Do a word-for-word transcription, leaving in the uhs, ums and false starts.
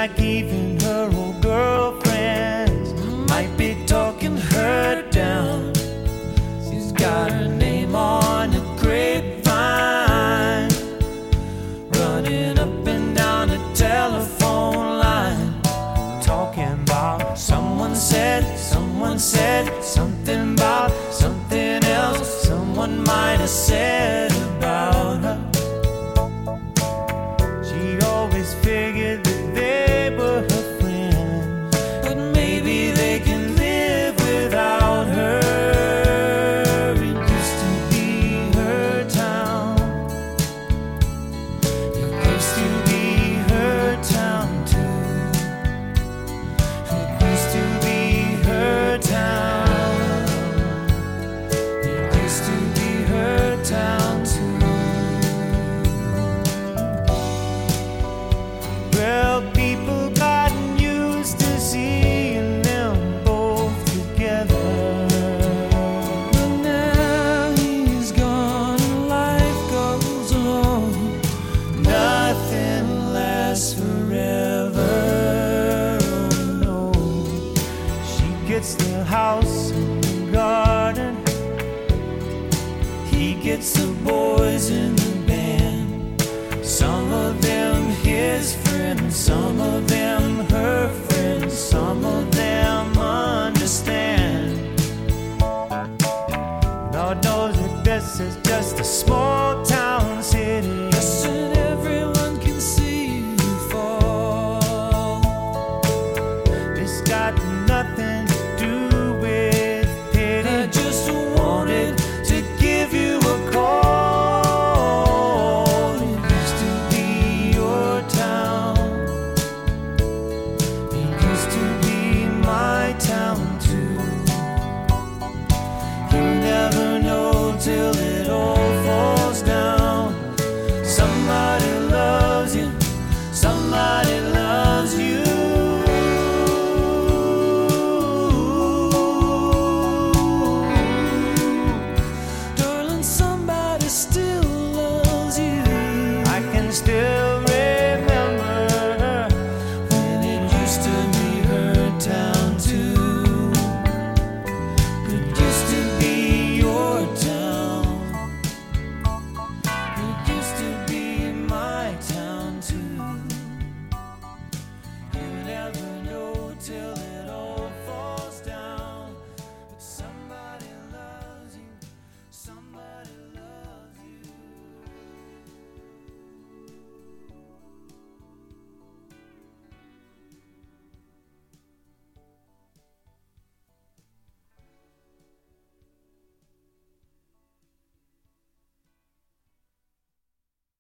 like even her old girlfriends might be talking her down. She's got her name on the grapevine, running up and down the telephone line, talking about someone said, someone said something about something else someone might have said about her. She always figured that they were her friends, but maybe they can live without her. It used to be her town. It used to be her town too. It used to be her town. It used to be her town too. Well, people gotten used to seeing them both together, but now he's gone and life goes on. Nothing lasts forever. Oh no. She gets the house and the garden, he gets the boys in the band. Some of them his friends, some of them her friends, some of them understand. Lord knows that this is just a small town city. Yes, it